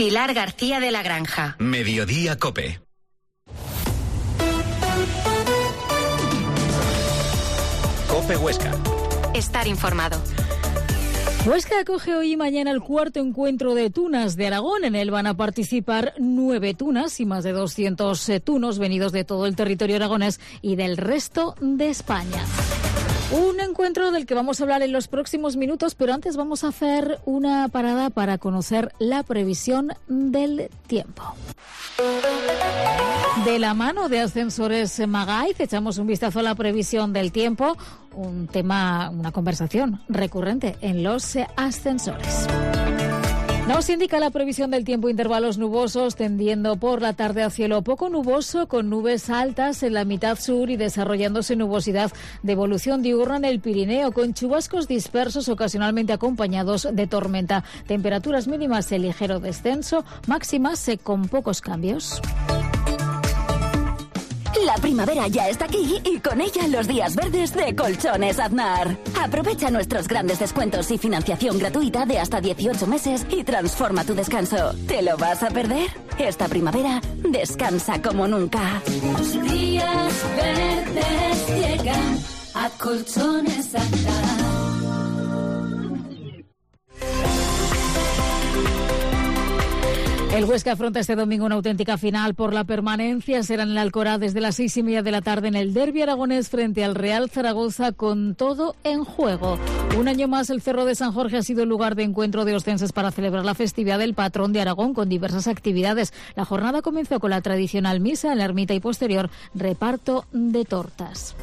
Pilar García de la Granja. Mediodía COPE. COPE Huesca. Estar informado. Huesca acoge hoy y mañana el cuarto encuentro de tunas de Aragón. En él van a participar 9 tunas y más de 200 tunos venidos de todo el territorio aragonés y del resto de España. Un encuentro del que vamos a hablar en los próximos minutos, pero antes vamos a hacer una parada para conocer la previsión del tiempo. De la mano de Ascensores Magaiz echamos un vistazo a la previsión del tiempo, un tema, una conversación recurrente en los ascensores. Nos indica la previsión del tiempo intervalos nubosos, tendiendo por la tarde a cielo poco nuboso, con nubes altas en la mitad sur y desarrollándose nubosidad de evolución diurna en el Pirineo, con chubascos dispersos ocasionalmente acompañados de tormenta. Temperaturas mínimas en ligero descenso, máximas con pocos cambios. La primavera ya está aquí y con ella los días verdes de Colchones Aznar. Aprovecha nuestros grandes descuentos y financiación gratuita de hasta 18 meses y transforma tu descanso. ¿Te lo vas a perder? Esta primavera descansa como nunca. Los días verdes llegan a Colchones Aznar. El Huesca afronta este domingo una auténtica final por la permanencia. Será en el Alcoraz desde las 6:30 de la tarde en el derbi aragonés frente al Real Zaragoza, con todo en juego. Un año más el Cerro de San Jorge ha sido el lugar de encuentro de oscenses para celebrar la festividad del patrón de Aragón, con diversas actividades. La jornada comenzó con la tradicional misa en la ermita y posterior reparto de tortas.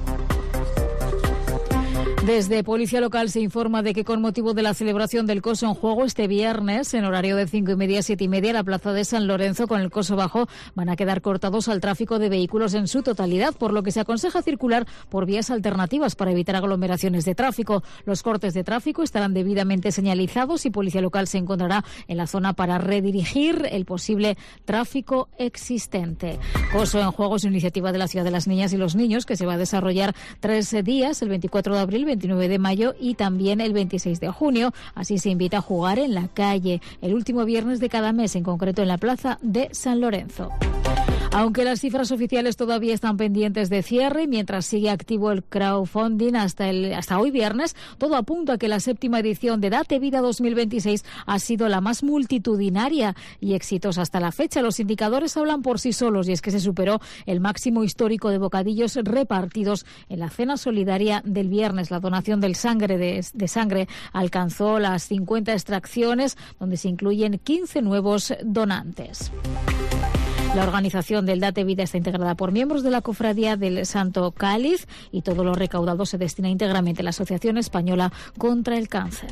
Desde Policía Local se informa de que con motivo de la celebración del Coso en Juego este viernes, en horario de 5:30 a 7:30, la plaza de San Lorenzo con el Coso Bajo van a quedar cortados al tráfico de vehículos en su totalidad, por lo que se aconseja circular por vías alternativas para evitar aglomeraciones de tráfico. Los cortes de tráfico estarán debidamente señalizados y Policía Local se encontrará en la zona para redirigir el posible tráfico existente. Coso en Juego es una iniciativa de la Ciudad de las Niñas y los Niños que se va a desarrollar 3 días, el 24 de abril, 29 de mayo y también el 26 de junio. Así se invita a jugar en la calle, el último viernes de cada mes, en concreto en la plaza de San Lorenzo. Aunque las cifras oficiales todavía están pendientes de cierre, mientras sigue activo el crowdfunding hasta hoy viernes, todo apunta a que la 7ª edición de Date Vida 2026 ha sido la más multitudinaria y exitosa hasta la fecha. Los indicadores hablan por sí solos y es que se superó el máximo histórico de bocadillos repartidos en la cena solidaria del viernes. La donación de sangre alcanzó las 50 extracciones, donde se incluyen 15 nuevos donantes. La organización del Date Vida está integrada por miembros de la Cofradía del Santo Cáliz y todo lo recaudado se destina íntegramente a la Asociación Española contra el Cáncer.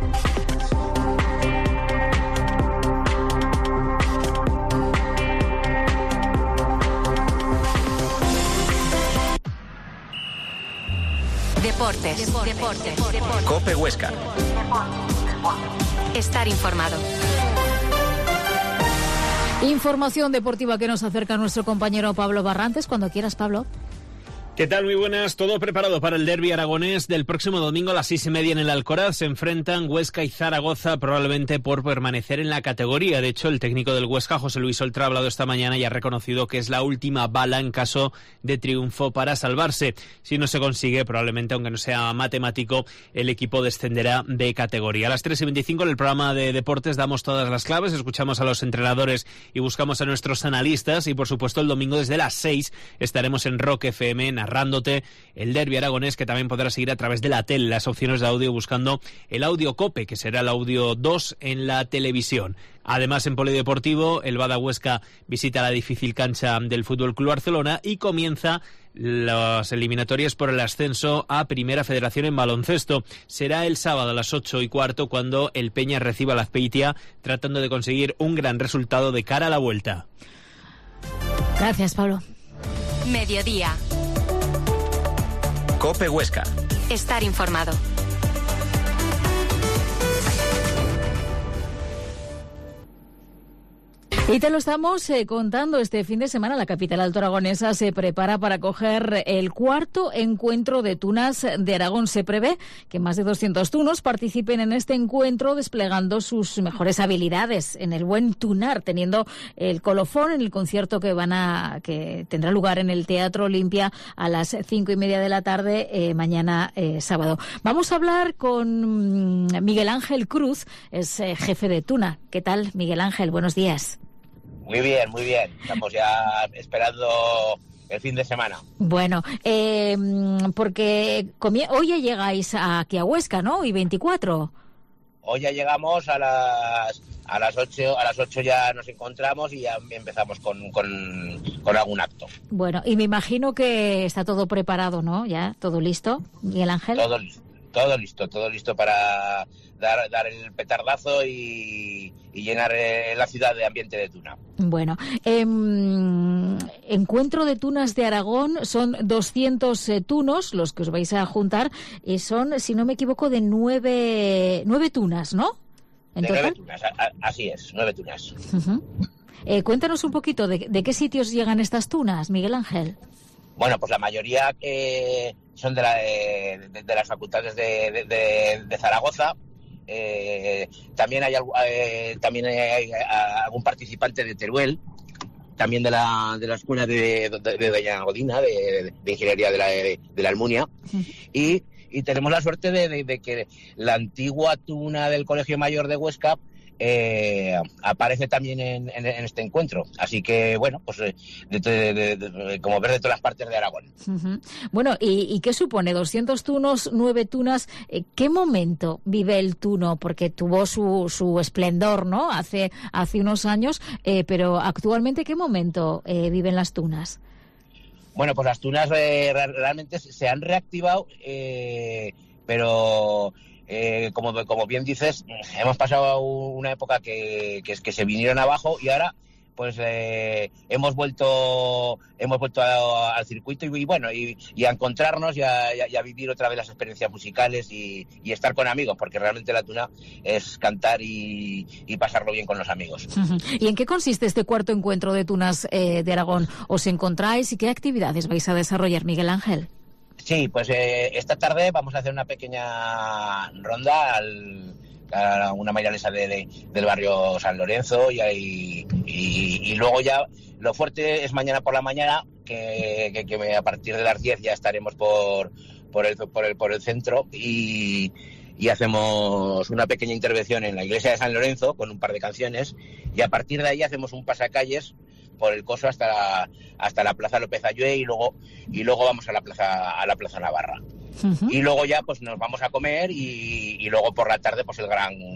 Deportes. COPE Huesca. Estar informado. Información deportiva que nos acerca nuestro compañero Pablo Barrantes. Cuando quieras, Pablo. ¿Qué tal? Muy buenas. Todo preparado para el derbi aragonés del próximo domingo a las 6:30 en el Alcoraz. Se enfrentan Huesca y Zaragoza, probablemente por permanecer en la categoría. De hecho, el técnico del Huesca, José Luis Oltra, ha hablado esta mañana y ha reconocido que es la última bala en caso de triunfo para salvarse. Si no se consigue, probablemente, aunque no sea matemático, el equipo descenderá de categoría. A las 3:25 en el programa de deportes damos todas las claves, escuchamos a los entrenadores y buscamos a nuestros analistas. Y, por supuesto, el domingo desde las 6 estaremos en Rock FM narrándote el derbi aragonés, que también podrás seguir a través de la tele, las opciones de audio, buscando el audio COPE, que será el audio 2 en la televisión. Además, en polideportivo, el Bada Huesca visita la difícil cancha del Fútbol Club Barcelona y comienza las eliminatorias por el ascenso a Primera Federación en baloncesto. Será el sábado a las 8:15 cuando el Peña reciba la Azpeitia, tratando de conseguir un gran resultado de cara a la vuelta. Gracias, Pablo. Mediodía. COPE Huesca. Estar informado. Y te lo estamos contando este fin de semana. La capital altoaragonesa se prepara para acoger el cuarto encuentro de tunas de Aragón. Se prevé que más de 200 tunos participen en este encuentro desplegando sus mejores habilidades en el buen tunar, teniendo el colofón en el concierto que tendrá lugar en el Teatro Olimpia a las 5:30 de la tarde mañana sábado. Vamos a hablar con Miguel Ángel Cruz, es jefe de Tuna. ¿Qué tal, Miguel Ángel? Buenos días. Muy bien, muy bien. Estamos ya esperando el fin de semana. Bueno, porque hoy ya llegáis aquí a Huesca, ¿no? Y 24. Hoy ya llegamos a las 8 ya nos encontramos y ya empezamos con algún acto. Bueno, y me imagino que está todo preparado, ¿no? Ya, todo listo, Miguel Ángel. Todo listo para dar el petardazo y llenar la ciudad de ambiente de tuna. Bueno, encuentro de tunas de Aragón, son 200 tunos los que os vais a juntar y son, si no me equivoco, de 9 tunas, ¿no? De 9 tunas, así es, 9 tunas. Uh-huh. Cuéntanos un poquito de qué sitios llegan estas tunas, Miguel Ángel. Bueno, pues la mayoría son de las facultades de Zaragoza. También hay algún participante de Teruel, también de la escuela de Doña Godina, de Ingeniería de la Almunia. Uh-huh. Y tenemos la suerte de que la antigua tuna del Colegio Mayor de Huesca aparece también en este encuentro. Así que, bueno, pues como ver de todas las partes de Aragón. Uh-huh. Bueno, ¿y qué supone? 200 tunos, 9 tunas. ¿Qué momento vive el tuno? Porque tuvo su esplendor, ¿no? Hace unos años, pero actualmente, ¿qué momento viven las tunas? Bueno, pues las tunas realmente se han reactivado, pero... como bien dices, hemos pasado una época que se vinieron abajo y ahora pues hemos vuelto al circuito y a encontrarnos y a vivir otra vez las experiencias musicales y estar con amigos, porque realmente la tuna es cantar y pasarlo bien con los amigos. Uh-huh. ¿Y en qué consiste este cuarto encuentro de tunas de Aragón? ¿Os encontráis y qué actividades vais a desarrollar, Miguel Ángel? Sí, pues esta tarde vamos a hacer una pequeña ronda a una mairalesa del barrio San Lorenzo y luego ya lo fuerte es mañana por la mañana, que a partir de las 10 ya estaremos por el centro y hacemos una pequeña intervención en la iglesia de San Lorenzo con un par de canciones y a partir de ahí hacemos un pasacalles por el Coso hasta la Plaza López Ayue y luego vamos a la Plaza Navarra. Uh-huh. Y luego ya pues nos vamos a comer y luego por la tarde pues el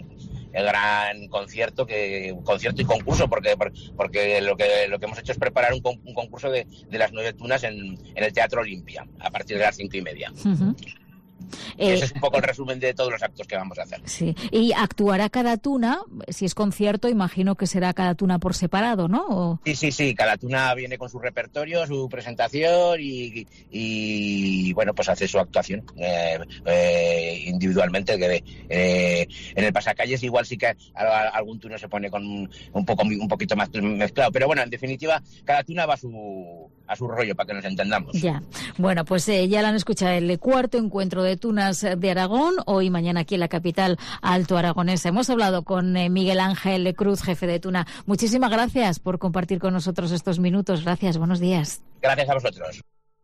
gran concierto y concurso porque lo que hemos hecho es preparar un concurso de las 9 tunas en el Teatro Olimpia a partir de las 5:30. Uh-huh. Ese es un poco el resumen de todos los actos que vamos a hacer. Sí. Y actuará cada tuna, si es concierto, imagino que será cada tuna por separado, ¿no? ¿O? Sí, cada tuna viene con su repertorio, su presentación y bueno, pues hace su actuación individualmente. En el pasacalles igual sí que algún tuno se pone con un poquito más mezclado, pero bueno, en definitiva, cada tuna va a su rollo para que nos entendamos. Ya. Bueno, pues ya lo han escuchado, el cuarto encuentro de tunas de Aragón, hoy y mañana aquí en la capital altoaragonesa. Hemos hablado con Miguel Ángel Cruz, jefe de Tuna. Muchísimas gracias por compartir con nosotros estos minutos. Gracias, buenos días. Gracias a vosotros.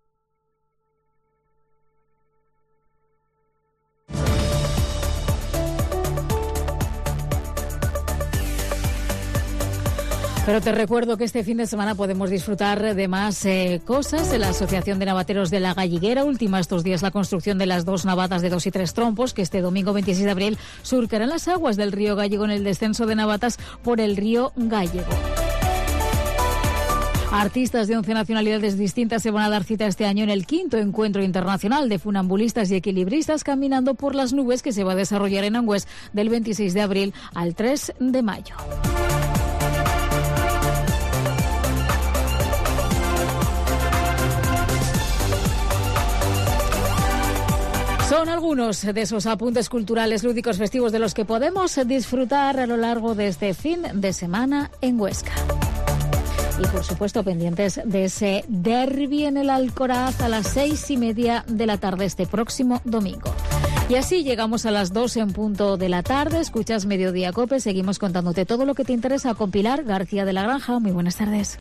Pero te recuerdo que este fin de semana podemos disfrutar de más cosas. En la Asociación de Navateros de la Galliguera ultima estos días la construcción de las 2 navatas de 2 y 3 trompos que este domingo 26 de abril surcarán las aguas del río Gallego en el descenso de navatas por el río Gallego. Artistas de 11 nacionalidades distintas se van a dar cita este año en el 5º Encuentro Internacional de Funambulistas y Equilibristas Caminando por las Nubes, que se va a desarrollar en Angüés del 26 de abril al 3 de mayo. Son algunos de esos apuntes culturales, lúdicos, festivos de los que podemos disfrutar a lo largo de este fin de semana en Huesca. Y por supuesto pendientes de ese derbi en el Alcoraz a las 6:30 de la tarde este próximo domingo. Y así llegamos a las 2 en punto de la tarde. Escuchas Mediodía Cope. Seguimos contándote todo lo que te interesa con Pilar García de la Granja. Muy buenas tardes.